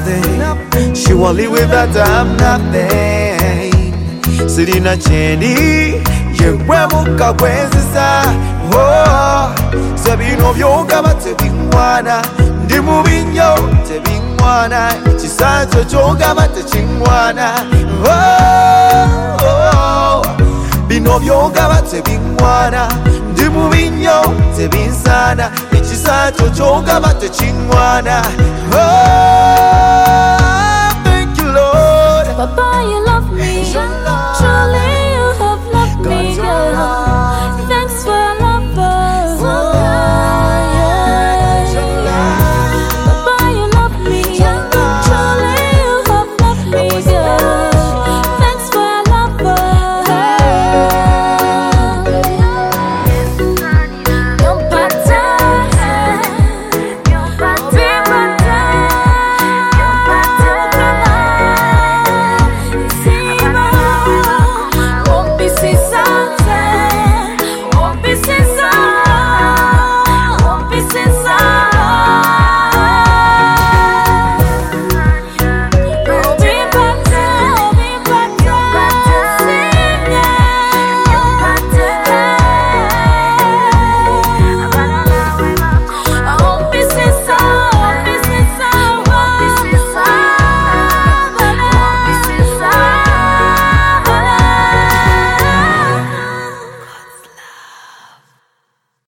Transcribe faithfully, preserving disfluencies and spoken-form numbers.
nothing. She won't live without I'm nothing. Sirina chendi, ye wemuka kwezisa. Oh, sebino vyoga batebingwana, ndi mubinyo tebingwana, chisacho choga batechingwana. Oh, oh, bino vyoga batebingwana, ndi mubinyo tebinsana, chisacho choga batechingwana. Oh, thank you, Lord. Papa, you love me.